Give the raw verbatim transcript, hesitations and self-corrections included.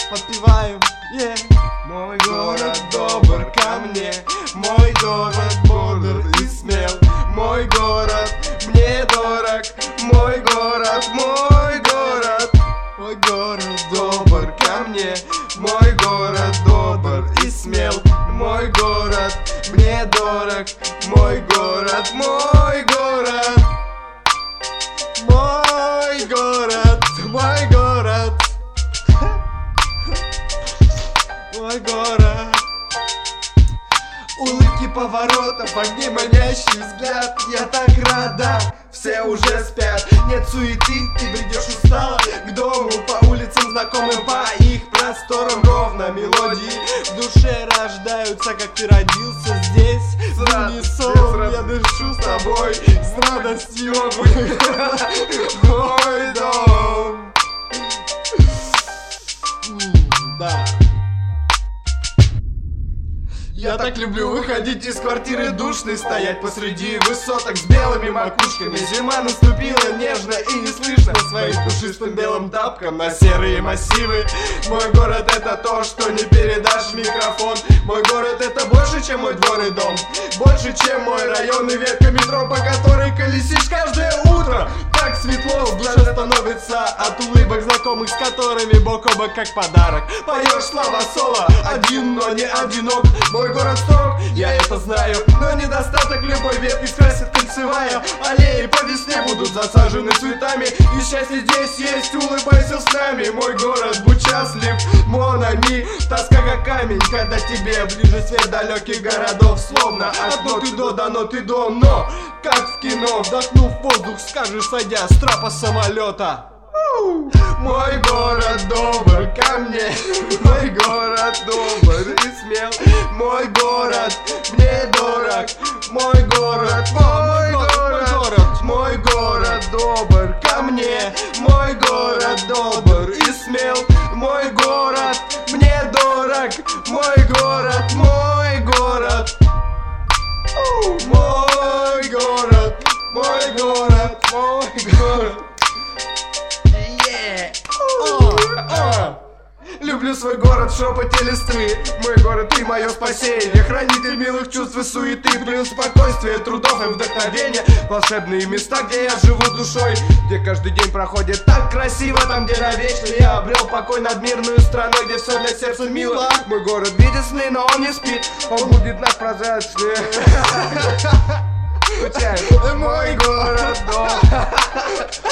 подпеваем, yeah. Мой город добр ко мне, мой город бодр и смел. Мой город мне дорог, мой город, мой город. Мой город добр ко мне, мой город добр и смел. Мой город мне дорог, мой город, мой город. Мой город, мой город. Мой город. Улыбки поворотов, огни манящий взгляд. Я так рада, все уже спят. Нет суеты, ты бредешь устало к дому, по улицам знакомым, по их просторам ровно мелодии в душе рождаются, как ты родился здесь. В унисон я дышу с тобой, с радостью мой дом. Да. Я так люблю выходить из квартиры душной, стоять посреди высоток с белыми макушками. Зима наступила нежно и не слышно своим пушистым белым тапком на серые массивы. Мой город это то, что не передашь в микрофон. Мой город это больше, чем мой двор и дом, больше, чем мой район и ветка метро, по которой колесишь каждое утро. Так светло в душе становится от улыбок знакомых, с которыми бок о бок как подарок. Поешь слова соло, один, но не одинок. Мой город строг, я это знаю, но недостаток любой ветки скрасит кольцевая. Аллеи по весне будут засажены цветами, и счастье здесь есть, улыбайся с нами. Мой город, будь счастлив, мон ами. Тоска как камень, когда тебе ближе свет далеких городов. Словно от ноты до до ноты до, но как в кино, вдохнув воздух, скажешь, сойдя с трапа самолета. Мой город добр ко мне, мой город добр и смел. Мой город мне дорог, мой город, мой город, мой город добр ко мне, мой город добр и смел. Мой город мне дорог, мой город, мой город. Мой город, мой город, мой город. Люблю свой город в шепоте листвы. Мой город и мое спасение, хранитель милых чувств и суеты, плюс спокойствие, трудов и вдохновения. Волшебные места, где я живу душой, где каждый день проходит так красиво. Там, где навечно я обрел покой над мирную страной, где все для сердца мило. Мой город видит сны, но он не спит, он будет нас прозрачный. Мой город,